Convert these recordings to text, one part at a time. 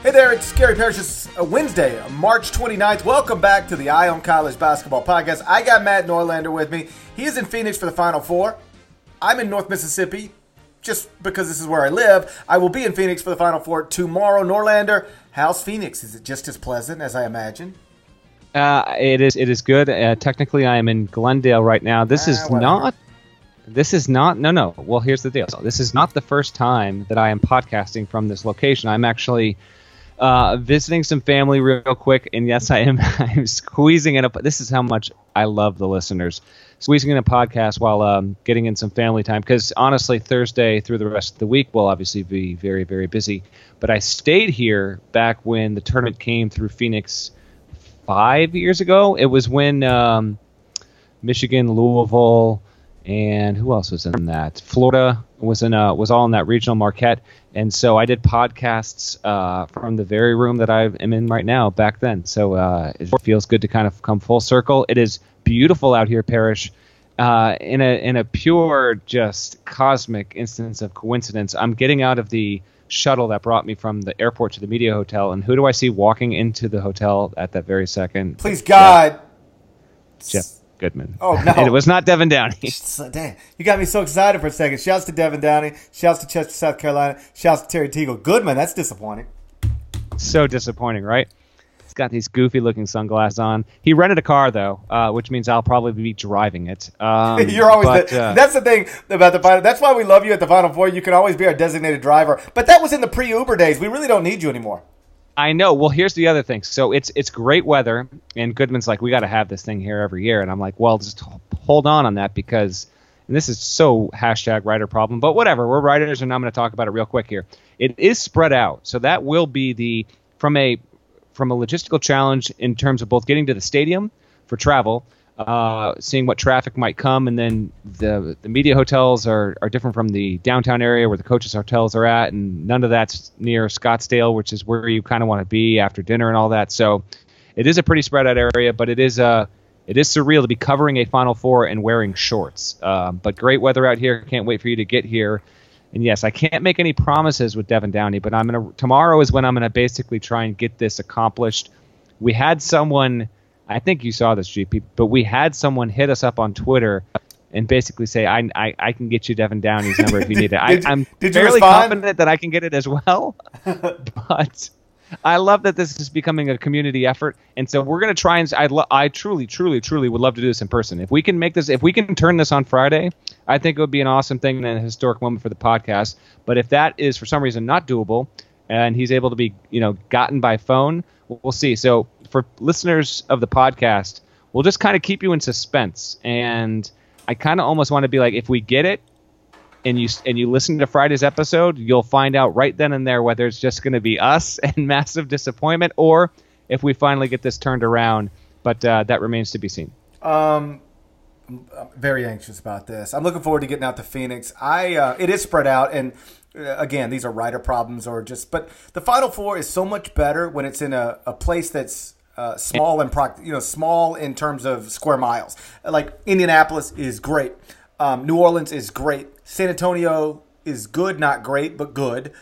Hey there, it's Gary Parrish. It's Wednesday, March 29th. Welcome back to the Eye on College Basketball Podcast. I got Matt Norlander with me. He is in Phoenix for the Final Four. I'm in North Mississippi just because this is where I live. I will be in Phoenix for the Final Four tomorrow. Norlander, how's Phoenix? Is it just as pleasant as I imagine? It is good. Technically, I am in Glendale right now. This is not. No. Well, here's the deal. This is not the first time that I am podcasting from this location. I'm actually visiting some family real quick, and yes, I am. I'm squeezing in this is how much I love the listeners. Squeezing in a podcast while getting in some family time, because honestly, Thursday through the rest of the week will obviously be very, very busy. But I stayed here back when the tournament came through Phoenix 5 years ago. It was when Michigan, Louisville, and who else was in that? Florida was all in that regional Marquette, and so I did podcasts from the very room that I am in right now back then. So it feels good to kind of come full circle. It is beautiful out here, Parrish. In a pure, just cosmic instance of coincidence, I'm getting out of the shuttle that brought me from the airport to the media hotel, and who do I see walking into the hotel at that very second? Please God, Jeff Goodman. Oh, no. And it was not Devin Downey. Damn, you got me so excited for a second. Shouts to Devin Downey. Shouts to Chester, South Carolina. Shouts to Terry Teagle. Goodman, that's disappointing. So disappointing, right? He's got these goofy-looking sunglasses on. He rented a car, though, which means I'll probably be driving it. You're always that's the thing about the Final. That's why we love you at the Final Four. You can always be our designated driver. But that was in the pre-Uber days. We really don't need you anymore. I know. Well, here's the other thing. So it's great weather, and Goodman's like, we got to have this thing here every year. And I'm like, well, just hold on that because, and this is so #writer problem, but whatever. We're writers, and I'm going to talk about it real quick here. It is spread out, so that will be from a logistical challenge in terms of both getting to the stadium for travel, seeing what traffic might come, and then the media hotels are different from the downtown area where the coaches' hotels are at, and none of that's near Scottsdale, which is where you kind of want to be after dinner and all that. So it is a pretty spread out area, but it is surreal to be covering a Final Four and wearing shorts. But great weather out here. Can't wait for you to get here. And yes, I can't make any promises with Devin Downey, but tomorrow is when I'm gonna basically try and get this accomplished. We had someone, I think you saw this, GP, but we had someone hit us up on Twitter and basically say, I can get you Devin Downey's number if you need it. I'm fairly confident that I can get it as well, but I love that this is becoming a community effort, and so we're going to try and I truly would love to do this in person. If we can turn this on Friday, I think it would be an awesome thing and a historic moment for the podcast. But if that is for some reason not doable, and he's able to be gotten by phone, we'll see. So for listeners of the podcast, we'll just kind of keep you in suspense, and I kind of almost want to be like, if we get it, and you listen to Friday's episode, you'll find out right then and there whether it's just going to be us and massive disappointment, or if we finally get this turned around. But that remains to be seen. I'm very anxious about this. I'm looking forward to getting out to Phoenix. It is spread out, and again, these are writer problems but the Final Four is so much better when it's in a place that's small and small in terms of square miles. Like Indianapolis is great. New Orleans is great. San Antonio is good, not great, but good.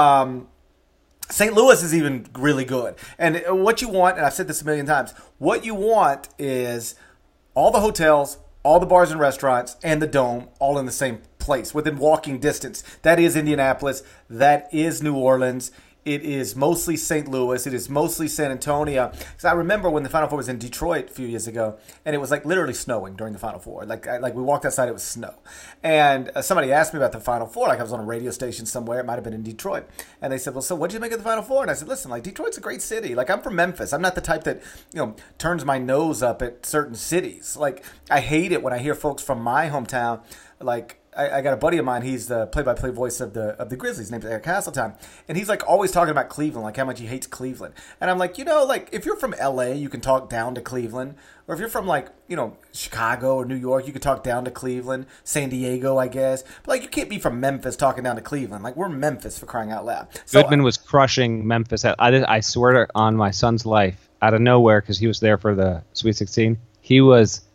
St. Louis is even really good. And what you want, and I've said this a million times, what you want is all the hotels, all the bars and restaurants, and the Dome all in the same place, within walking distance. That is Indianapolis. That is New Orleans. It is mostly St. Louis. It is mostly San Antonio. Because I remember when the Final Four was in Detroit a few years ago, and it was like literally snowing during the Final Four. Like we walked outside, it was snow. And somebody asked me about the Final Four. Like I was on a radio station somewhere. It might have been in Detroit. And they said, well, so what did you make of the Final Four? And I said, listen, like Detroit's a great city. Like I'm from Memphis. I'm not the type that, turns my nose up at certain cities. Like I hate it when I hear folks from my hometown, like, I got a buddy of mine. He's the play-by-play voice of the Grizzlies. His name's Eric Hasseltine, and he's like always talking about Cleveland, like how much he hates Cleveland. And I'm like, like if you're from L.A., you can talk down to Cleveland, or if you're from like Chicago or New York, you can talk down to Cleveland, San Diego, I guess. But like you can't be from Memphis talking down to Cleveland. Like we're Memphis, for crying out loud. So, Goodman was crushing Memphis. I swear on my son's life, out of nowhere, because he was there for the Sweet 16. He was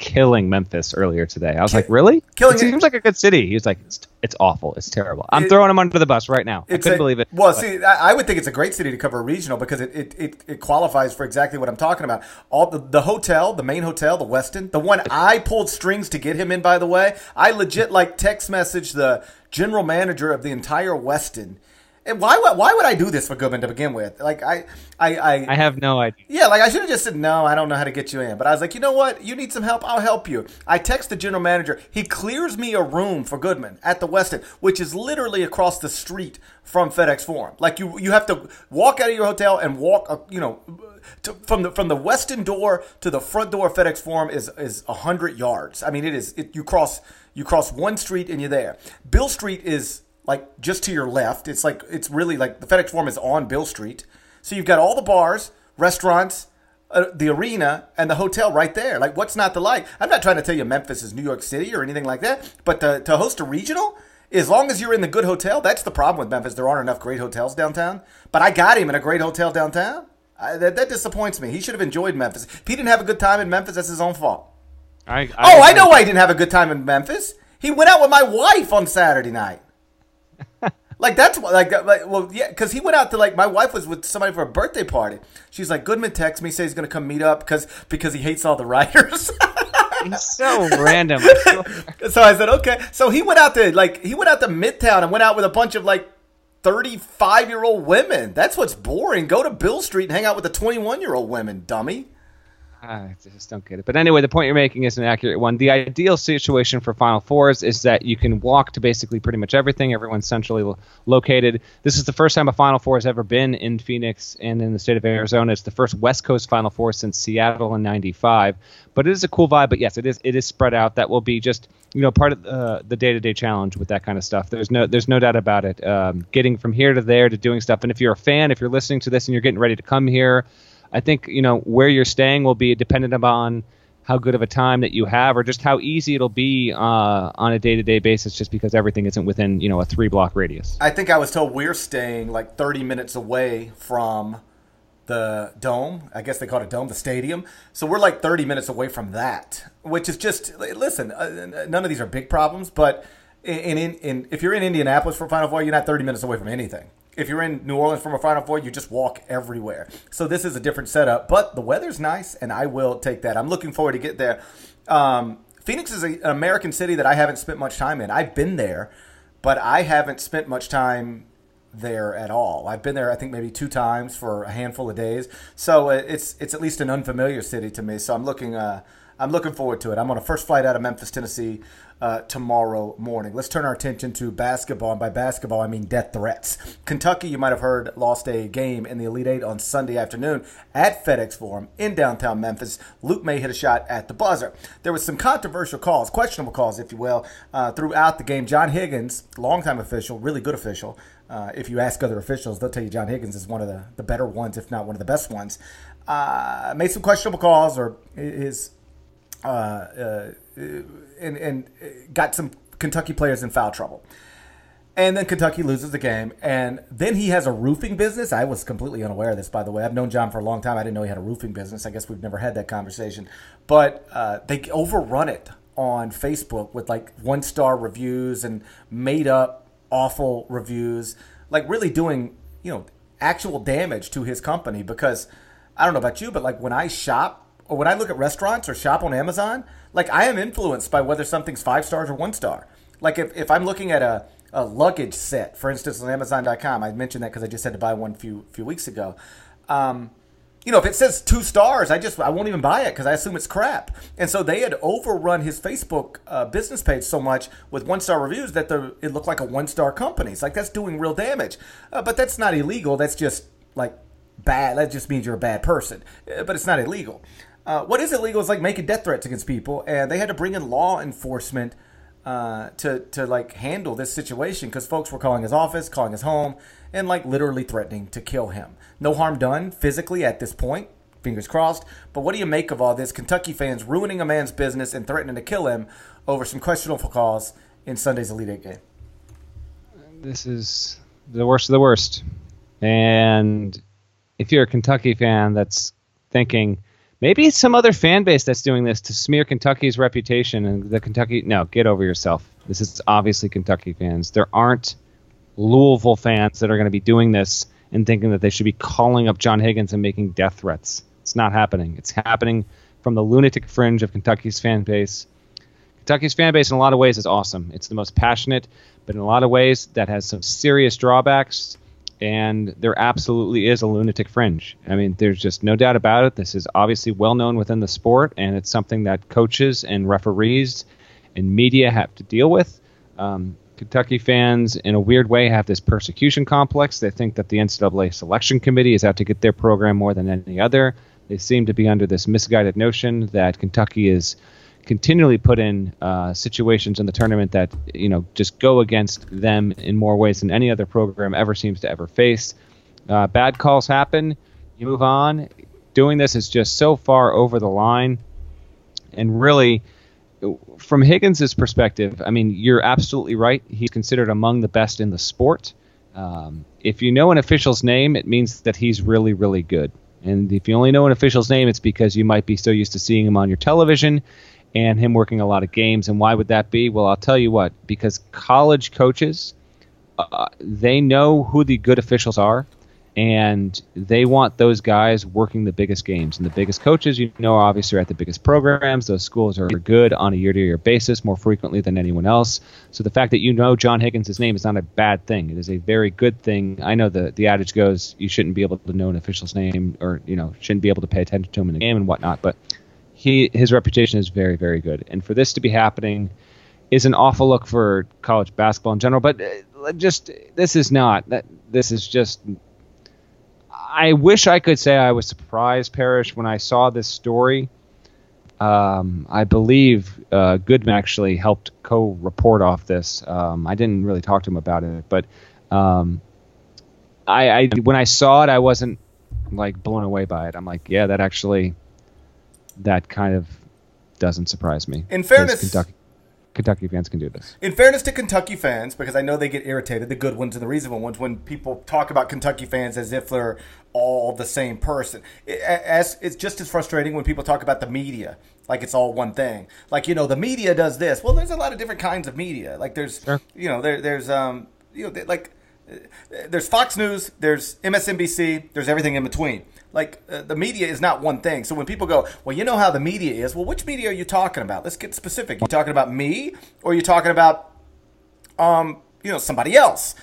killing Memphis earlier today. I was like, really? Killing it seems like a good city. He was like, it's awful. It's terrible. I'm throwing him under the bus right now. I couldn't believe it. Well, see, I would think it's a great city to cover a regional because it qualifies for exactly what I'm talking about. All the hotel, the main hotel, the Westin, the one I pulled strings to get him in, by the way. I legit text messaged the general manager of the entire Westin. And why would I do this for Goodman to begin with? I have no idea. Yeah, I should have just said, no, I don't know how to get you in. But I was like, you know what? You need some help? I'll help you. I text the general manager. He clears me a room for Goodman at the Westin, which is literally across the street from FedEx Forum. You have to walk out of your hotel and walk, from the Westin door to the front door of FedEx Forum is 100 yards. I mean, you cross one street and you're there. Bill Street is just to your left. It's really the FedEx Forum is on Bill Street. So you've got all the bars, restaurants, the arena, and the hotel right there. What's not to like? I'm not trying to tell you Memphis is New York City or anything like that, but to host a regional, as long as you're in the good hotel, that's the problem with Memphis. There aren't enough great hotels downtown. But I got him in a great hotel downtown. That disappoints me. He should have enjoyed Memphis. If he didn't have a good time in Memphis, that's his own fault. I know why he didn't have a good time in Memphis. He went out with my wife on Saturday night. Because he went out to my wife was with somebody for a birthday party. She's like, Goodman texts me, says he's going to come meet up because he hates all the writers. He's so random. So I said, okay. So he went out to Midtown and went out with a bunch of 35-year-old women. That's what's boring. Go to Bill Street and hang out with the 21-year-old women, dummy. I just don't get it. But anyway, the point you're making is an accurate one. The ideal situation for Final Fours is that you can walk to basically pretty much everything. Everyone's centrally located. This is the first time a Final Four has ever been in Phoenix and in the state of Arizona. It's the first West Coast Final Four since Seattle in '95. But it is a cool vibe. But yes, it is spread out. That will be just part of the day-to-day challenge with that kind of stuff. There's no doubt about it. Getting from here to there to doing stuff. And if you're a fan, if you're listening to this and you're getting ready to come here, I think, where you're staying will be dependent upon how good of a time that you have or just how easy it'll be on a day-to-day basis just because everything isn't within, a 3-block radius. I think I was told we're staying 30 minutes away from the Dome. I guess they call it a Dome, the stadium. So we're 30 minutes away from that, which is just, listen, none of these are big problems, but if you're in Indianapolis for Final Four, you're not 30 minutes away from anything. If you're in New Orleans from a Final Four, you just walk everywhere. So this is a different setup, but the weather's nice, and I will take that. I'm looking forward to get there. Phoenix is an American city that I haven't spent much time in. I've been there, but I haven't spent much time there at all. I've been there, I think, maybe 2 times for a handful of days. So it's at least an unfamiliar city to me. So I'm looking forward to it. I'm on a first flight out of Memphis, Tennessee, tomorrow morning. Let's turn our attention to basketball. And by basketball, I mean death threats. Kentucky, you might have heard, lost a game in the Elite Eight on Sunday afternoon at FedEx Forum in downtown Memphis. Luke May hit a shot at the buzzer. There was some controversial calls, questionable calls, if you will, throughout the game. John Higgins, longtime official, really good official. If you ask other officials, they'll tell you John Higgins is one of the better ones, if not one of the best ones. Made some questionable calls, or his and got some Kentucky players in foul trouble. And then Kentucky loses the game. And then he has a roofing business. I was completely unaware of this, by the way. I've known John for a long time. I didn't know he had a roofing business. I guess we've never had that conversation. But they overrun it on Facebook with 1-star reviews and made up awful reviews, really doing, actual damage to his company. Because I don't know about you, but when I shop or when I look at restaurants or shop on Amazon, I am influenced by whether something's 5 stars or 1 star. If I'm looking at a luggage set, for instance, on Amazon.com, I mentioned that because I just had to buy one a few weeks ago. If it says 2 stars, I won't even buy it because I assume it's crap. And so they had overrun his Facebook business page so much with 1-star reviews that it looked like a 1-star company. It's that's doing real damage. But that's not illegal. That's just bad. That just means you're a bad person. But it's not illegal. What is illegal is making death threats against people, and they had to bring in law enforcement to handle this situation because folks were calling his office, calling his home, and literally threatening to kill him. No harm done physically at this point, fingers crossed. But what do you make of all this? Kentucky fans ruining a man's business and threatening to kill him over some questionable calls in Sunday's Elite Eight game. This is the worst of the worst, and if you're a Kentucky fan that's thinking, Maybe some other fan base that's doing this to smear Kentucky's reputation and the Kentucky. No, get over yourself. This is obviously Kentucky fans. There aren't Louisville fans that are going to be doing this and thinking that they should be calling up John Higgins and making death threats. It's not happening. It's happening from the lunatic fringe of Kentucky's fan base. Kentucky's fan base in a lot of ways is awesome. It's the most passionate, but in a lot of ways that has some serious drawbacks. And there absolutely is a lunatic fringe. I mean, there's just no doubt about it. This is obviously well known within the sport, and it's something that coaches and referees and media have to deal with. Kentucky fans, in a weird way, have this persecution complex. They think that the NCAA selection committee is out to get their program more than any other. They seem to be under this misguided notion that Kentucky is continually put in situations in the tournament that just go against them in more ways than any other program ever seems to ever face. Bad calls happen. You move on. Doing this is just so far over the line. And really, from Higgins' perspective, I mean, you're absolutely right. He's considered among the best in the sport. If you know an official's name, it means that he's really, really good. And if you only know an official's name, it's because you might be so used to seeing him on your television and him working a lot of games. And why would that be? Well, I'll tell you what, because college coaches, they know who the good officials are, and they want those guys working the biggest games. And the biggest coaches, obviously are at the biggest programs. Those schools are good on a year-to-year basis more frequently than anyone else. So the fact that John Higgins' name is not a bad thing. It is a very good thing. I know the adage goes you shouldn't be able to know an official's name or, shouldn't be able to pay attention to him in the game and whatnot, but his reputation is very, very good. And for this to be happening is an awful look for college basketball in general. But this is just. I wish I could say I was surprised, Parrish, when I saw this story. I believe Goodman actually helped co-report off this. I didn't really talk to him about it, but when I saw it, I wasn't like blown away by it. I'm like, yeah, that kind of doesn't surprise me. In fairness, Kentucky fans can do this. In fairness to Kentucky fans, because I know they get irritated, the good ones and the reasonable ones, when people talk about Kentucky fans as if they're all the same person. It's just as frustrating when people talk about the media like it's all one thing. Like, the media does this. Well, there's a lot of different kinds of media. Like there's, sure. There's Fox News, there's MSNBC, there's everything in between. Like, the media is not one thing. So when people go, well, you know how the media is. Well, which media are you talking about? Let's get specific. You talking about me, or are you talking about, somebody else?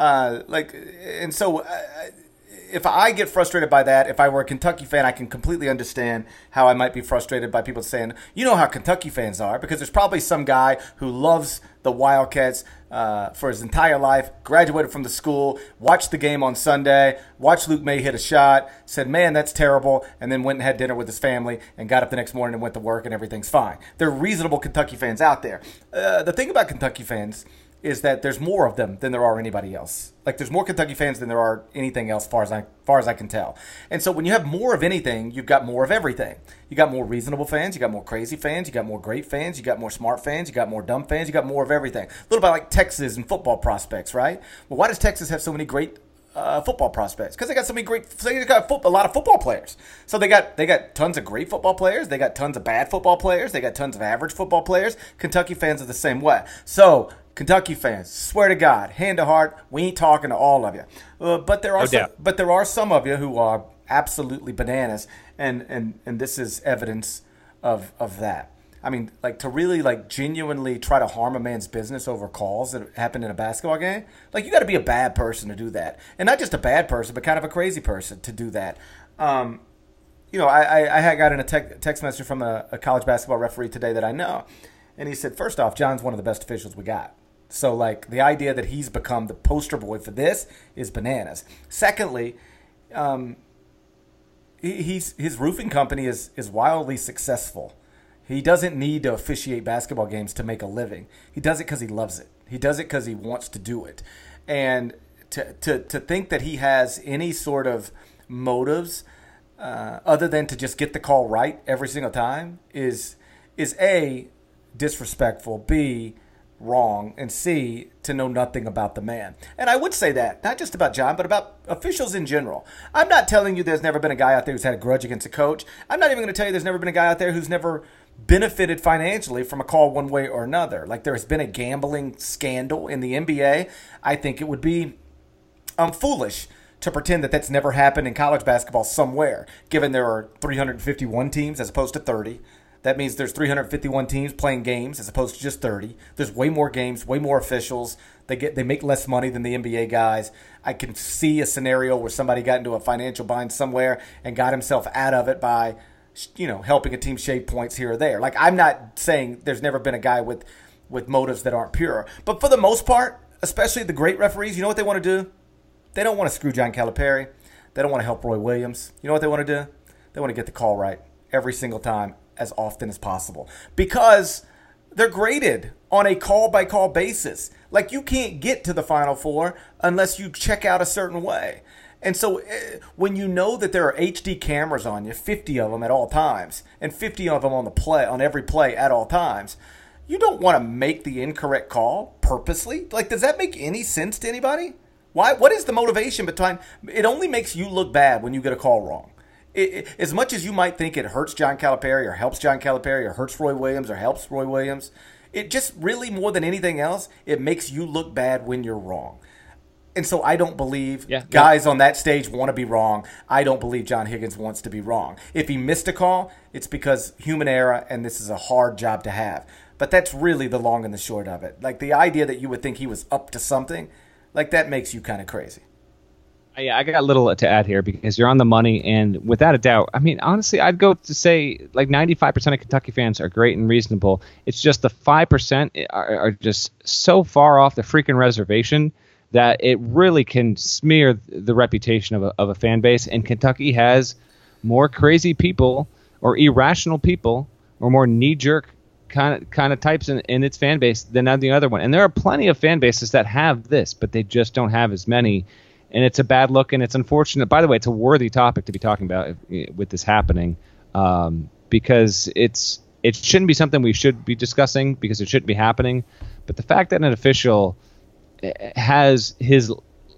If I get frustrated by that, if I were a Kentucky fan, I can completely understand how I might be frustrated by people saying, you know how Kentucky fans are, because there's probably some guy who loves the Wildcats for his entire life, graduated from the school, watched the game on Sunday, watched Luke May hit a shot, said, man, that's terrible, and then went and had dinner with his family and got up the next morning and went to work and everything's fine. There are reasonable Kentucky fans out there. The thing about Kentucky fans is that there's more of them than there are anybody else. Like, there's more Kentucky fans than there are anything else, far as I can tell. And so when you have more of anything, you've got more of everything. You got more reasonable fans, you got more crazy fans, you got more great fans, you got more smart fans, you got more dumb fans, you got more of everything. A little bit like Texas and football prospects, right? Well, why does Texas have so many great football prospects? Because they got so many a lot of football players. So they got tons of great football players. They got tons of bad football players. They got tons of average football players. Kentucky fans are the same way. So Kentucky fans, swear to God, hand to heart, we ain't talking to all of you. But there are some of you who are absolutely bananas, and this is evidence of that. I mean, like, to really, like, genuinely try to harm a man's business over calls that happened in a basketball game, like, you got to be a bad person to do that. And not just a bad person, but kind of a crazy person to do that. I had gotten a text message from a college basketball referee today that I know, and he said, first off, John's one of the best officials we got. So, like, the idea that he's become the poster boy for this is bananas. Secondly, his roofing company is wildly successful. He doesn't need to officiate basketball games to make a living. He does it because he loves it. He does it because he wants to do it. And to think that he has any sort of motives other than to just get the call right every single time is A, disrespectful, B, wrong, and C, to know nothing about the man. And I would say that, not just about John, but about officials in general. I'm not telling you there's never been a guy out there who's had a grudge against a coach. I'm not even going to tell you there's never been a guy out there who's never benefited financially from a call one way or another. Like, there has been a gambling scandal in the NBA. I think it would be foolish to pretend that that's never happened in college basketball somewhere, given there are 351 teams as opposed to 30. That means there's 351 teams playing games as opposed to just 30. There's way more games, way more officials. They make less money than the NBA guys. I can see a scenario where somebody got into a financial bind somewhere and got himself out of it by, helping a team shave points here or there. Like, I'm not saying there's never been a guy with motives that aren't pure. But for the most part, especially the great referees, you know what they want to do? They don't want to screw John Calipari. They don't want to help Roy Williams. You know what they want to do? They want to get the call right every single time, as often as possible, because they're graded on a call-by-call basis. Like, you can't get to the Final Four unless you check out a certain way. And so when you know that there are HD cameras on you, 50 of them at all times, and 50 of them on every play at all times, you don't want to make the incorrect call purposely. Like, does that make any sense to anybody? Why? What is the motivation behind? It only makes you look bad when you get a call wrong. As much as you might think it hurts John Calipari or helps John Calipari or hurts Roy Williams or helps Roy Williams, it just really, more than anything else, it makes you look bad when you're wrong. And so I don't believe guys on that stage want to be wrong. I don't believe John Higgins wants to be wrong. If he missed a call, it's because human error, and this is a hard job to have. But that's really the long and the short of it. Like, the idea that you would think he was up to something, like, that makes you kind of crazy. Yeah, I got a little to add here because you're on the money, and without a doubt, I mean, honestly, I'd go to say like 95% of Kentucky fans are great and reasonable. It's just the 5% are just so far off the freaking reservation that it really can smear the reputation of a fan base. And Kentucky has more crazy people or irrational people or more knee-jerk kind of types in its fan base than the other one. And there are plenty of fan bases that have this, but they just don't have as many. And it's a bad look, and it's unfortunate. By the way, it's a worthy topic to be talking about with this happening, because it shouldn't be something we should be discussing because it shouldn't be happening. But the fact that an official has his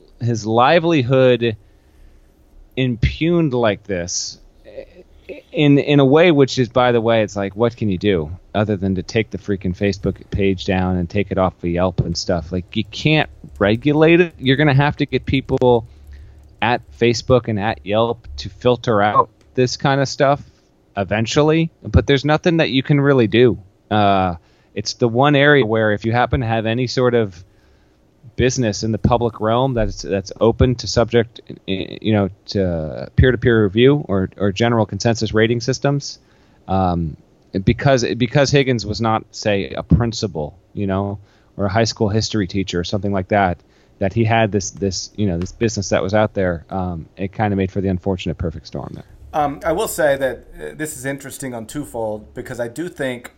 livelihood impugned like this, in a way which is, by the way, it's like, what can you do other than to take the freaking Facebook page down and take it off of Yelp and stuff? Like, you can't regulate it. You're going to have to get people at Facebook and at Yelp to filter out this kind of stuff eventually, but there's nothing that you can really do. It's the one area where if you happen to have any sort of business in the public realm that's open to subject, to peer-to-peer review or general consensus rating systems, because Higgins was not, say, a principal, or a high school history teacher or something like that that he had this business that was out there. It kind of made for the unfortunate perfect storm there. I will say that this is interesting on twofold, because I do think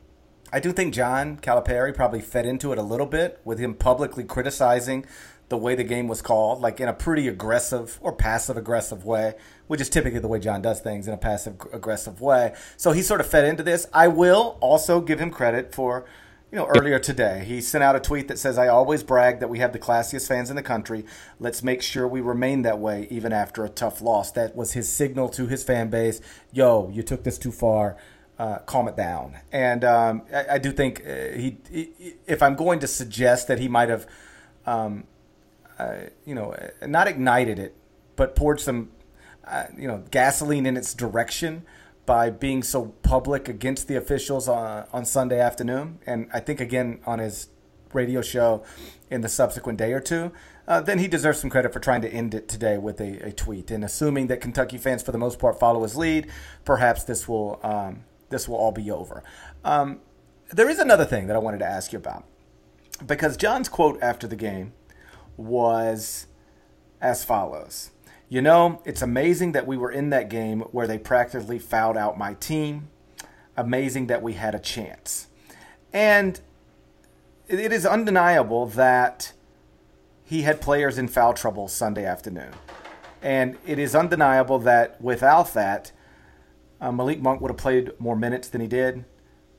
John Calipari probably fed into it a little bit with him publicly criticizing the way the game was called, like in a pretty aggressive or passive-aggressive way, which is typically the way John does things, in a passive-aggressive way. So he sort of fed into this. I will also give him credit for, earlier today, he sent out a tweet that says, "I always brag that we have the classiest fans in the country. Let's make sure we remain that way even after a tough loss." That was his signal to his fan base. Yo, you took this too far. Calm it down. And I do think he, if I'm going to suggest that he might have, not ignited it, but poured some, gasoline in its direction by being so public against the officials on Sunday afternoon, and I think again on his radio show in the subsequent day or two, then he deserves some credit for trying to end it today with a tweet. And assuming that Kentucky fans for the most part follow his lead, perhaps this will all be over. There is another thing that I wanted to ask you about, because John's quote after the game was as follows. It's amazing that we were in that game where they practically fouled out my team. Amazing that we had a chance. And it is undeniable that he had players in foul trouble Sunday afternoon. And it is undeniable that without that, Malik Monk would have played more minutes than he did.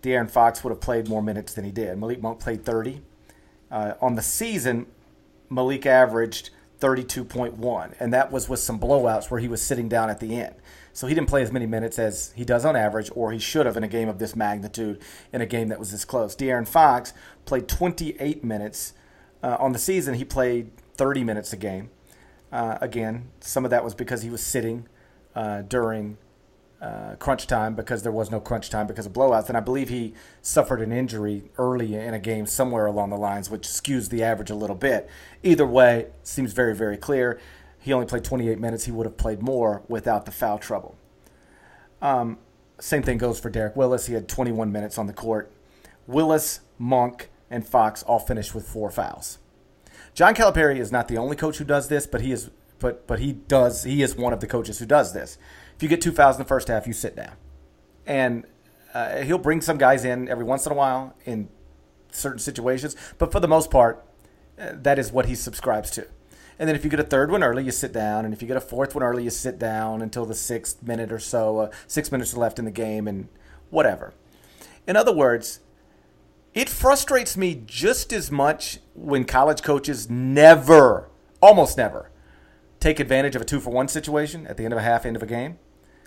De'Aaron Fox would have played more minutes than he did. Malik Monk played 30. On the season, Malik averaged 32.1, and that was with some blowouts where he was sitting down at the end. So he didn't play as many minutes as he does on average, or he should have in a game of this magnitude, in a game that was this close. De'Aaron Fox played 28 minutes. On the season, he played 30 minutes a game. Again, some of that was because he was sitting during crunch time, because there was no crunch time because of blowouts. And I believe he suffered an injury early in a game somewhere along the lines, which skews the average a little bit. Either way, seems very, very clear. He only played 28 minutes. He would have played more without the foul trouble. Same thing goes for Derek Willis. He had 21 minutes on the court. Willis, Monk, and Fox all finished with 4 fouls. John Calipari is not the only coach who does this, but he is one of the coaches who does this. If you get 2 fouls in the first half, you sit down. And he'll bring some guys in every once in a while in certain situations, but for the most part, that is what he subscribes to. And then if you get a third one early, you sit down. And if you get a fourth one early, you sit down until the 6th minute or so, 6 minutes left in the game and whatever. In other words, it frustrates me just as much when college coaches almost never, take advantage of a 2-for-1 situation at the end of a half, end of a game.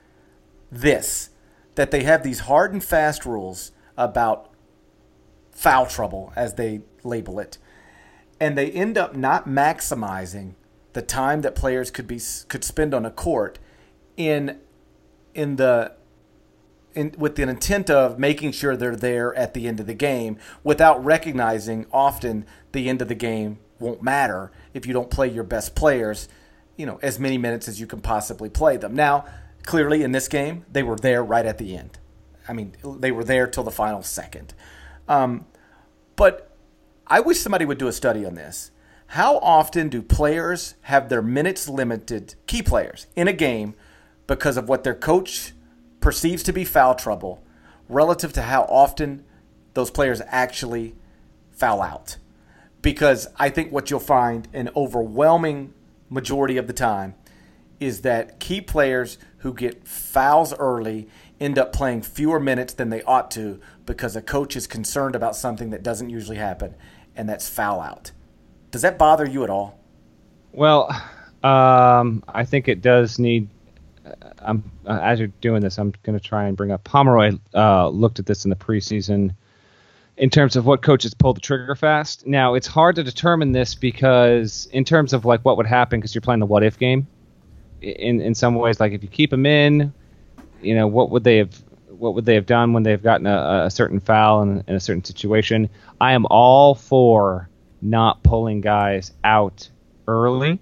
That they have these hard and fast rules about foul trouble, as they label it, and they end up not maximizing the time that players could spend on a court with the intent of making sure they're there at the end of the game, without recognizing often the end of the game won't matter if you don't play your best players, as many minutes as you can possibly play them. Now, clearly in this game, they were there right at the end. I mean, they were there till the final second. But I wish somebody would do a study on this. How often do players have their minutes limited, key players, in a game because of what their coach perceives to be foul trouble, relative to how often those players actually foul out? Because I think what you'll find an overwhelming majority of the time is that key players who get fouls early end up playing fewer minutes than they ought to, because a coach is concerned about something that doesn't usually happen, and that's foul out. Does that bother you at all? Well, I think it does need. As you're doing this, I'm going to try and bring up Pomeroy. Looked at this in the preseason in terms of what coaches pull the trigger fast. Now, it's hard to determine this because in terms of like what would happen, because you're playing the what if game. In some ways, like if you keep them in, what would they have done when they've gotten a certain foul in a certain situation? I am all for not pulling guys out early.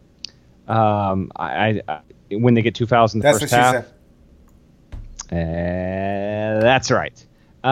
When they get 2 fouls in the first half. That's right.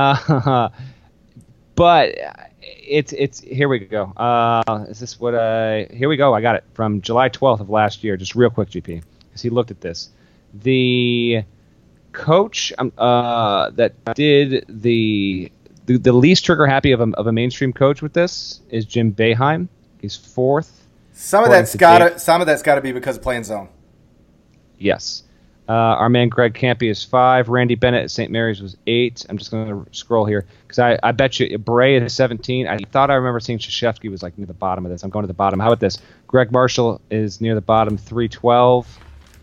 But it's here we go. Is this what here we go. I got it from July 12th of last year. Just real quick, GP, because he looked at this. The coach that did the least trigger happy of a mainstream coach with this is Jim Boeheim. He's 4th. Some of that's got to be because of playing zone. Yes. Our man Greg Campy is 5. Randy Bennett at St. Mary's was 8. I'm just going to scroll here because I bet you Bray is 17. I thought I remember seeing Krzyzewski was like near the bottom of this. I'm going to the bottom. How about this? Greg Marshall is near the bottom, 312.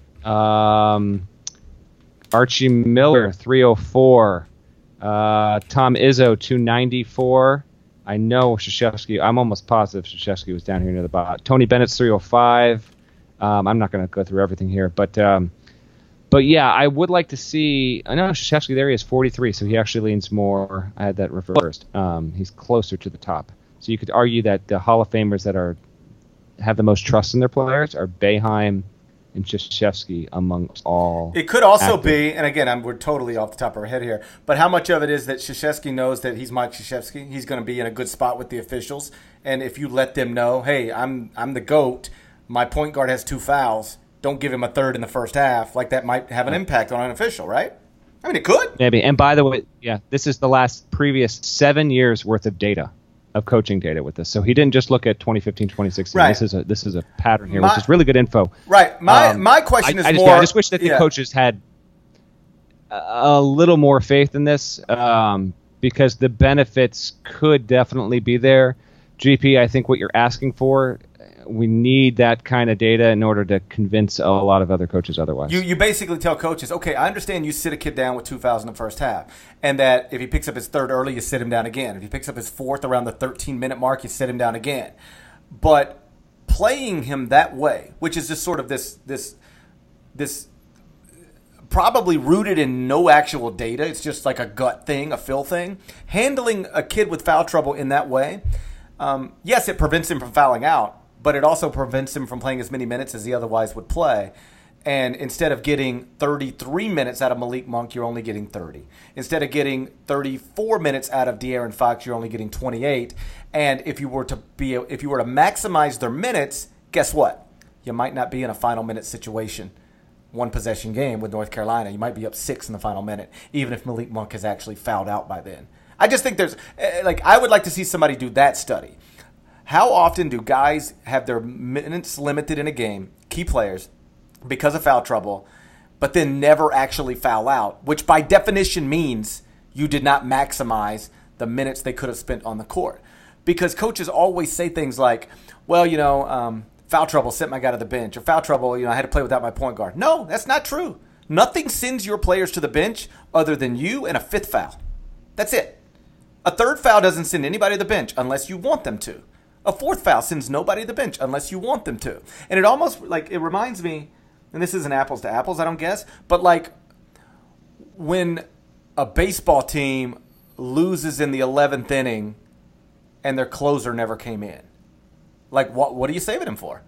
Archie Miller, 304. Tom Izzo, 294. I know Krzyzewski. I'm almost positive Krzyzewski was down here near the bottom. Tony Bennett's 305. I'm not going to go through everything here, but yeah, I would like to see. I know Krzyzewski there, he is 43, so he actually leans more. I had that reversed. He's closer to the top, so you could argue that the Hall of Famers that have the most trust in their players are Boeheim and Krzyzewski amongst all. It could also be, and again, we're totally off the top of our head here, but how much of it is that Krzyzewski knows that he's Mike Krzyzewski? He's going to be in a good spot with the officials, and if you let them know, hey, I'm the GOAT. My point guard has 2 fouls. Don't give him a third in the first half. Like, that might have an impact on an official, right? I mean, it could. Maybe. And by the way, yeah, this is the previous 7 years worth of data, of coaching data with this. So he didn't just look at 2015, 2016. Right. This is a pattern here, which is really good info. Right. My question is more. I just wish that the coaches had a little more faith in this. because the benefits could definitely be there. GP, I think what you're asking for, we need that kind of data in order to convince a lot of other coaches otherwise. You basically tell coaches, okay, I understand you sit a kid down with 2 fouls in the first half, and that if he picks up his third early, you sit him down again. If he picks up his fourth around the 13-minute mark, you sit him down again. But playing him that way, which is just sort of this probably rooted in no actual data, it's just like a gut thing, a feel thing, handling a kid with foul trouble in that way, yes, it prevents him from fouling out, but it also prevents him from playing as many minutes as he otherwise would play. And instead of getting 33 minutes out of Malik Monk, you're only getting 30. Instead of getting 34 minutes out of De'Aaron Fox, you're only getting 28. And if you were to maximize their minutes, guess what? You might not be in a final minute situation, one possession game with North Carolina. You might be up 6 in the final minute, even if Malik Monk has actually fouled out by then. I just think I would like to see somebody do that study. How often do guys have their minutes limited in a game, key players, because of foul trouble, but then never actually foul out, which by definition means you did not maximize the minutes they could have spent on the court? Because coaches always say things like, well, foul trouble sent my guy to the bench, or foul trouble, I had to play without my point guard. No, that's not true. Nothing sends your players to the bench other than you and a 5th foul. That's it. A 3rd foul doesn't send anybody to the bench unless you want them to. A 4th foul sends nobody to the bench unless you want them to. And it almost, it reminds me, and this isn't apples to apples, I don't guess, but when a baseball team loses in the 11th inning and their closer never came in. What are you saving him for?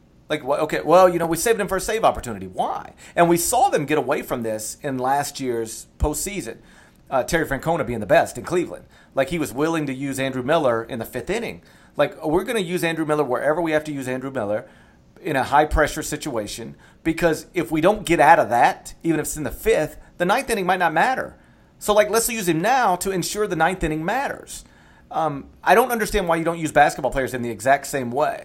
We saved him for a save opportunity. Why? And we saw them get away from this in last year's postseason. Terry Francona being the best in Cleveland. He was willing to use Andrew Miller in the 5th inning. We're going to use Andrew Miller wherever we have to use Andrew Miller in a high-pressure situation, because if we don't get out of that, even if it's in the 5th, the 9th inning might not matter. So, let's use him now to ensure the 9th inning matters. I don't understand why you don't use basketball players in the exact same way.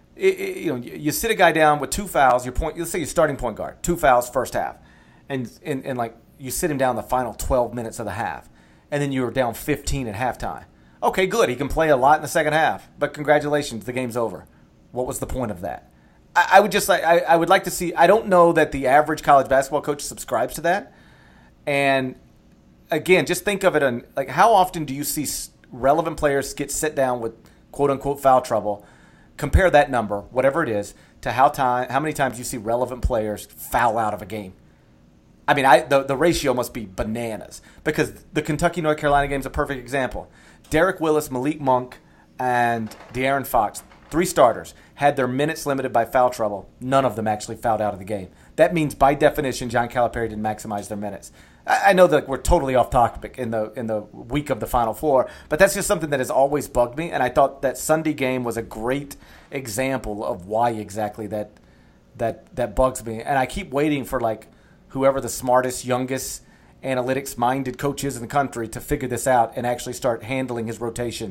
You sit a guy down with 2 fouls, let's say you're starting point guard, 2 fouls first half, and you sit him down the final 12 minutes of the half, and then you're down 15 at halftime. Okay, good. He can play a lot in the second half, but congratulations, the game's over. What was the point of that? I would like to see. I don't know that the average college basketball coach subscribes to that. And again, just think of it how often do you see relevant players get sit down with quote unquote foul trouble? Compare that number, whatever it is, to how many times you see relevant players foul out of a game. I mean, the ratio must be bananas, because the Kentucky-North Carolina game is a perfect example. Derek Willis, Malik Monk, and De'Aaron Fox, 3 starters, had their minutes limited by foul trouble. None of them actually fouled out of the game. That means, by definition, John Calipari didn't maximize their minutes. I know that we're totally off topic in the week of the Final Four, but that's just something that has always bugged me, and I thought that Sunday game was a great example of why exactly that bugs me. And I keep waiting for whoever the smartest, youngest, analytics-minded coach is in the country to figure this out and actually start handling his rotation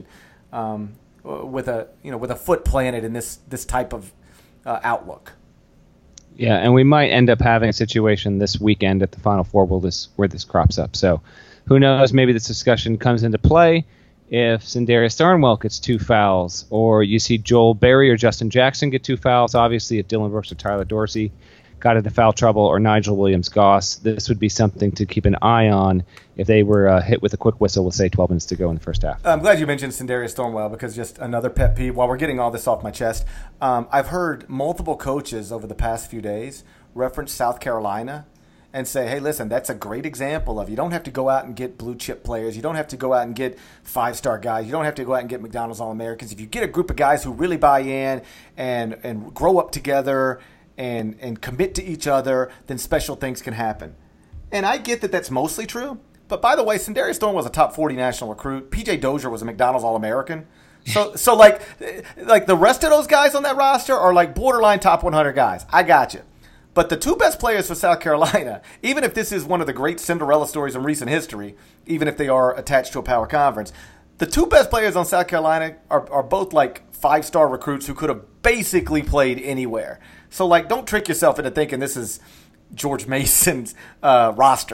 with a foot planted in this type of outlook. Yeah, and we might end up having a situation this weekend at the Final Four where this crops up. So who knows, maybe this discussion comes into play if Sindarius Thornwell gets 2 fouls, or you see Joel Berry or Justin Jackson get 2 fouls. Obviously, if Dylan Brooks or Tyler Dorsey got into foul trouble, or Nigel Williams-Goss, this would be something to keep an eye on if they were hit with a quick whistle with, say, 12 minutes to go in the first half. I'm glad you mentioned Sindarius Thornwell, because just another pet peeve. While we're getting all this off my chest, I've heard multiple coaches over the past few days reference South Carolina and say, hey, listen, that's a great example of you don't have to go out and get blue-chip players. You don't have to go out and get 5-star guys. You don't have to go out and get McDonald's All-Americans. If you get a group of guys who really buy in and grow up together and commit to each other, then special things can happen. And I get that that's mostly true. But by the way, Sindarius Thornwell was a top 40 national recruit. PJ Dozier was a McDonald's All-American. So the rest of those guys on that roster are borderline top 100 guys. I got you. But the 2 best players for South Carolina, even if this is one of the great Cinderella stories in recent history, even if they are attached to a power conference, the 2 best players on South Carolina are both 5-star recruits who could have basically played anywhere. So don't trick yourself into thinking this is George Mason's roster.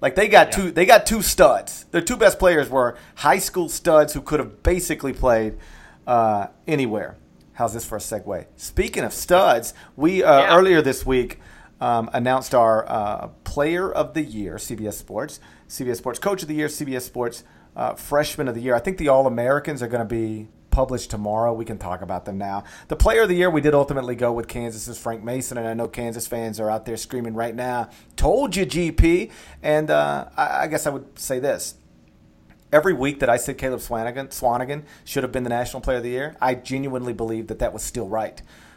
Like they got two studs. Their two best players were high school studs who could have basically played anywhere. How's this for a segue? Speaking of studs, we earlier this week announced our Player of the Year, CBS Sports Coach of the Year, CBS Sports Freshman of the Year. I think the All-Americans are going to be published tomorrow. We can talk about them now. The Player of the Year, we did ultimately go with Kansas's Frank Mason, and I know Kansas fans are out there screaming right now, "Told you, GP!" And I guess I would say this. Every week that I said Caleb Swanigan should have been the National Player of the Year, I genuinely believe that was still right.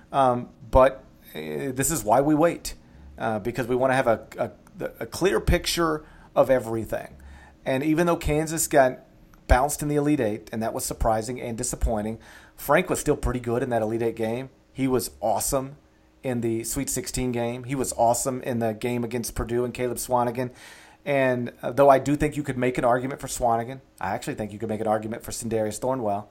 But this is why we wait, because we want to have a clear picture of everything. And even though Kansas got bounced in the Elite Eight, and that was surprising and disappointing, Frank was still pretty good in that Elite Eight game. He was awesome in the Sweet 16 game. He was awesome in the game against Purdue and Caleb Swanigan. And though I do think you could make an argument for Swanigan, I actually think you could make an argument for Sindarius Thornwell.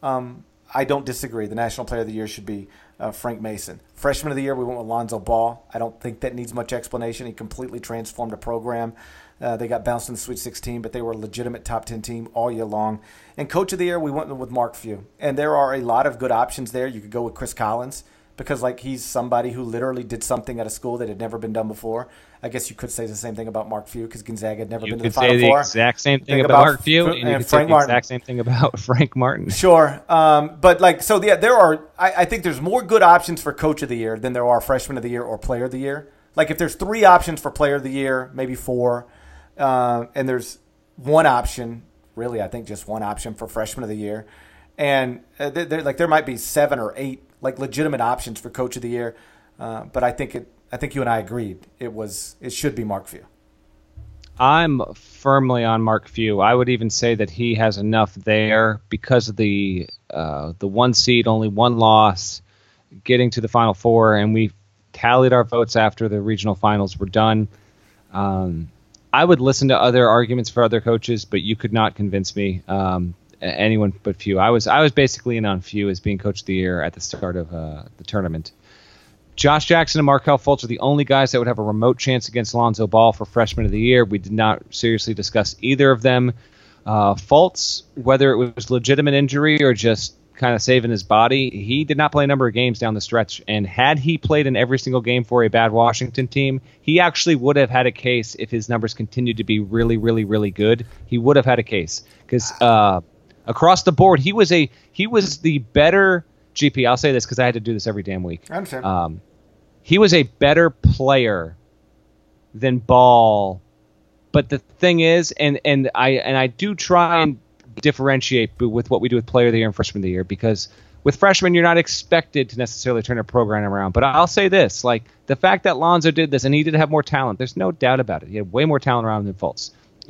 I don't disagree. The National Player of the Year should be Frank Mason. Freshman of the Year, we went with Lonzo Ball. I don't think that needs much explanation. He completely transformed a program. They got bounced in the Sweet 16, but they were a legitimate top 10 team all year long. And Coach of the Year, we went with Mark Few. And there are a lot of good options there. You could go with Chris Collins because, he's somebody who literally did something at a school that had never been done before. I guess you could say the same thing about Mark Few because Gonzaga had never been to the Final Four. You could say the exact same thing about Mark Few, and you could say the exact same thing about Frank Martin. Sure. There are – I think there's more good options for Coach of the Year than there are Freshman of the Year or Player of the Year. If there's 3 options for Player of the Year, maybe 4, and there's one option, really I think just one option for Freshman of the Year. And there might be 7 or 8 legitimate options for Coach of the Year, but I think you and I agreed it should be Mark Few. I'm firmly on Mark Few. I would even say that he has enough there because of the 1 seed, only 1 loss, getting to the Final Four, and we tallied our votes after the regional finals were done. I would listen to other arguments for other coaches, but you could not convince me. Anyone but Few. I was basically in on Few as being Coach of the Year at the start of the tournament. Josh Jackson and Markelle Fultz are the only guys that would have a remote chance against Lonzo Ball for Freshman of the Year. We did not seriously discuss either of them. Fultz, whether it was legitimate injury or just kind of saving his body, he did not play a number of games down the stretch, and had he played in every single game for a bad Washington team, he actually would have had a case if his numbers continued to be really, really, really good. He would have had a case because across the board, he was the better GP. I'll say this because I had to do this every damn week. I understand. He was a better player than Ball, but the thing is, and I do try and differentiate with what we do with Player of the Year and Freshman of the Year, because with freshmen you're not expected to necessarily turn a program around. But I'll say this, the fact that Lonzo did this, and he did have more talent, there's no doubt about it. He had way more talent around than Fultz.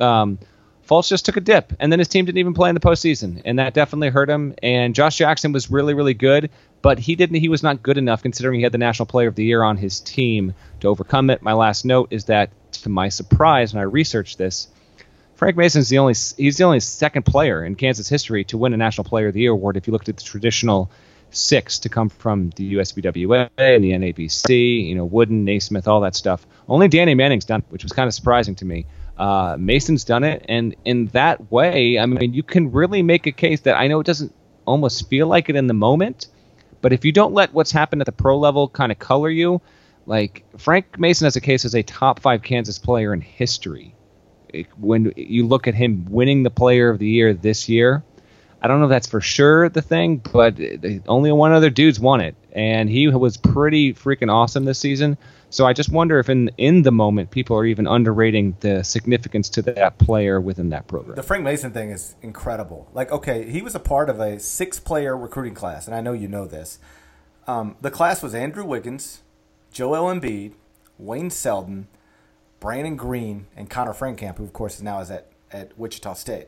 Fultz just took a dip, and then his team didn't even play in the postseason, and that definitely hurt him. And Josh Jackson was really, really good, but he was not good enough considering he had the National Player of the Year on his team to overcome it. My last note is that, to my surprise, when I researched this, Frank Mason's the only second player in Kansas history to win a National Player of the Year award if you looked at the traditional 6 to come from the USBWA and the NABC, Wooden, Naismith, all that stuff. Only Danny Manning's done it, which was kind of surprising to me. Mason's done it, and in that way, I mean, you can really make a case that I know it doesn't almost feel like it in the moment, but if you don't let what's happened at the pro level kind of color you, Frank Mason has a case as a top 5 Kansas player in history. When you look at him winning the Player of the Year this year, I don't know if that's for sure the thing, but only one other dude's won it, and he was pretty freaking awesome this season. So I just wonder if in the moment people are even underrating the significance to that player within that program. The Frank Mason thing is incredible. He was a part of a 6-player recruiting class, and I know you know this. The class was Andrew Wiggins, Joel Embiid, Wayne Selden, Brandon Green, and Connor Frankamp, who, of course, now is at Wichita State.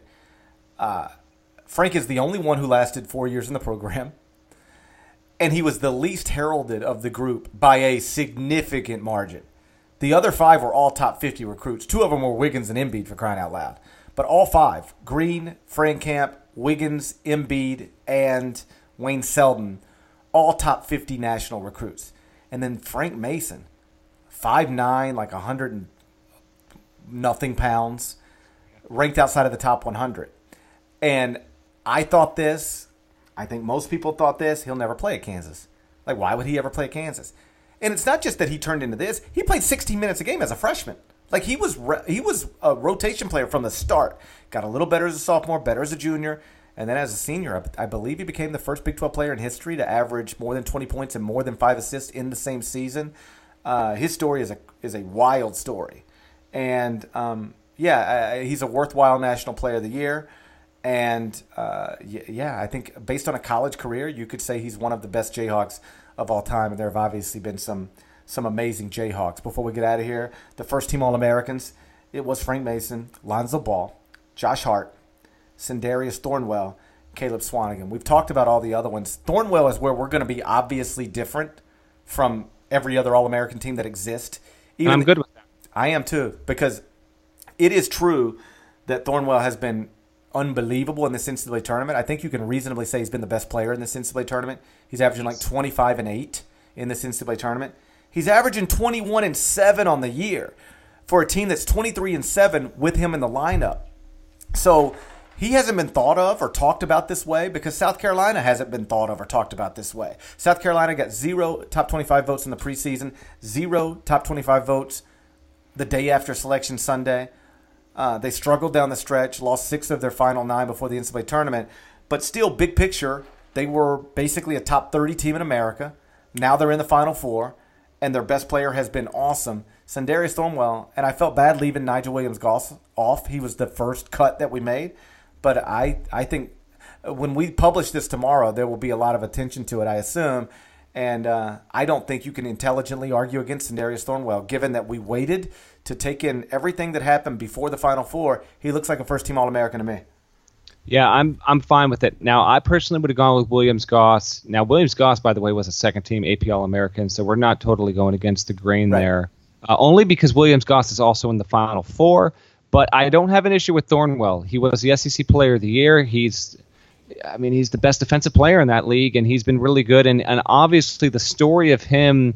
Frank is the only one who lasted 4 years in the program, and he was the least heralded of the group by a significant margin. The other 5 were all top 50 recruits. 2 of them were Wiggins and Embiid, for crying out loud. But all 5, Green, Frankamp, Wiggins, Embiid, and Wayne Selden, all top 50 national recruits. And then Frank Mason, 5'9", 100 nothing pounds, ranked outside of the top 100. And I thought this, I think most people thought this, he'll never play at Kansas. Like, why would he ever play at Kansas? And it's not just that he turned into this. He played 16 minutes a game as a freshman. Like, he was a rotation player from the start. Got a little better as a sophomore, better as a junior. And then as a senior, I believe he became the first Big 12 player in history to average more than 20 points and more than 5 assists in the same season. His story is a wild story. And, he's a worthwhile National Player of the Year. And, I think based on a college career, you could say he's one of the best Jayhawks of all time. And there have obviously been some amazing Jayhawks. Before we get out of here, the first team All-Americans, it was Frank Mason, Lonzo Ball, Josh Hart, Sindarius Thornwell, Caleb Swanigan. We've talked about all the other ones. Thornwell is where we're going to be obviously different from every other All-American team that exists. I'm good with that. I am too, because it is true that Thornwell has been unbelievable in this NCAA tournament. I think you can reasonably say he's been the best player in this NCAA tournament. He's averaging like 25 and 8 in this NCAA tournament. He's averaging 21 and 7 on the year for a team that's 23 and 7 with him in the lineup. So he hasn't been thought of or talked about this way because South Carolina hasn't been thought of or talked about this way. South Carolina got 0 top 25 votes in the preseason, 0 top 25 votes the day after Selection Sunday. They struggled down the stretch, lost 6 of their final 9 before the NCAA tournament. But still, big picture, they were basically a top 30 team in America. Now they're in the Final Four, and their best player has been awesome, Sindarius Thornwell. And I felt bad leaving Nigel Williams-Goss off. He was the first cut that we made. But I think when we publish this tomorrow, there will be a lot of attention to it, I assume. And I don't think you can intelligently argue against Sindarius Thornwell, given that we waited to take in everything that happened before the Final Four. He looks like a first-team All-American to me. Yeah, I'm fine with it. Now, I personally would have gone with Williams-Goss. Now, Williams-Goss, by the way, was a second-team AP All-American, so we're not totally going against the grain there. Only because Williams-Goss is also in the Final Four. But I don't have an issue with Thornwell. He was the SEC Player of the Year. He's the best defensive player in that league, and he's been really good. And obviously the story of him,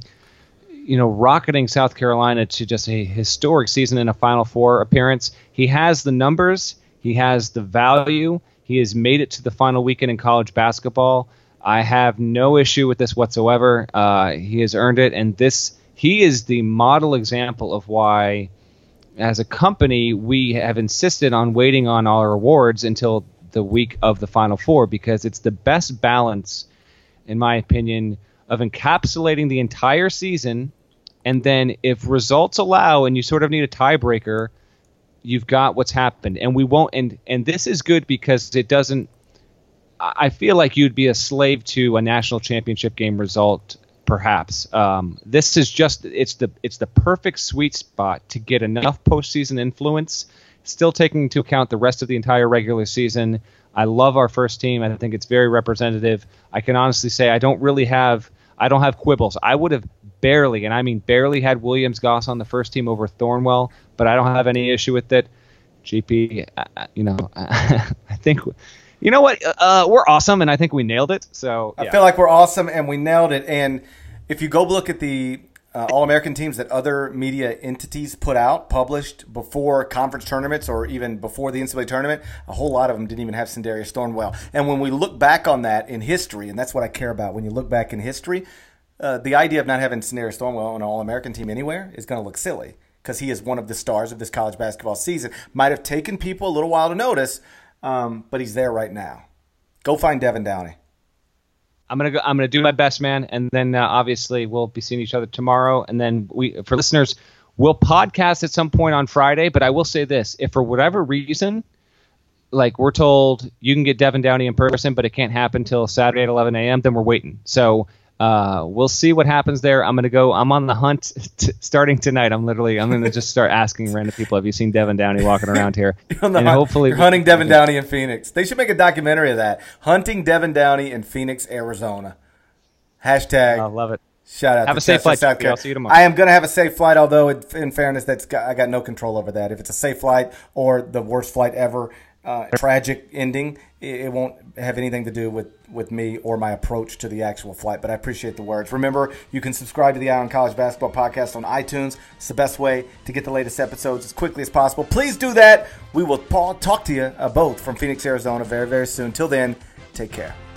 rocketing South Carolina to just a historic season in a Final Four appearance. He has the numbers. He has the value. He has made it to the final weekend in college basketball. I have no issue with this whatsoever. He has earned it, and he is the model example of why, as a company, we have insisted on waiting on our awards until the week of the Final Four, because it's the best balance, in my opinion, of encapsulating the entire season, and then if results allow and you sort of need a tiebreaker, you've got what's happened. And we won't, and this is good because it doesn't, I feel like you'd be a slave to a national championship game result, perhaps. This is just, it's the perfect sweet spot to get enough postseason influence, still taking into account the rest of the entire regular season. I love our first team. I think it's very representative. I can honestly say I don't have quibbles. I would have barely, and I mean barely, had Williams-Goss on the first team over Thornwell, but I don't have any issue with it. GP, I think, you know what? We're awesome, and I think we nailed it. So yeah. I feel like we're awesome, and we nailed it. And if you go look at the All-American teams that other media entities published before conference tournaments or even before the NCAA tournament, a whole lot of them didn't even have Sindarius Thornwell. And when we look back on that in history, and that's what I care about, when you look back in history, the idea of not having Sindarius Thornwell on an All-American team anywhere is going to look silly because he is one of the stars of this college basketball season. Might have taken people a little while to notice, but he's there right now. Go find Devin Downey. I'm gonna do my best, man, and then obviously we'll be seeing each other tomorrow. And then for listeners, we'll podcast at some point on Friday. But I will say this: if for whatever reason, like we're told you can get Devin Downey in person, but it can't happen till Saturday at 11 a.m., then we're waiting. So we'll see what happens there. I'm on the hunt starting tonight. I'm gonna just start asking random people, have you seen Devin Downey walking around here? Hopefully you're hunting Devin Downey in Phoenix. They should make a documentary of that. Hunting Devin Downey in Phoenix, Arizona. Hashtag. I love it. Shout out. Have a safe flight. I'll see you tomorrow. I am going to have a safe flight, although in fairness, I got no control over that. If it's a safe flight or the worst flight ever, tragic ending, it won't have anything to do with me or my approach to the actual flight, but I appreciate the words. Remember, you can subscribe to the Eye on College Basketball Podcast on iTunes. It's the best way to get the latest episodes as quickly as possible. Please do that. We will talk to you both from Phoenix, Arizona very, very soon. Till then, take care.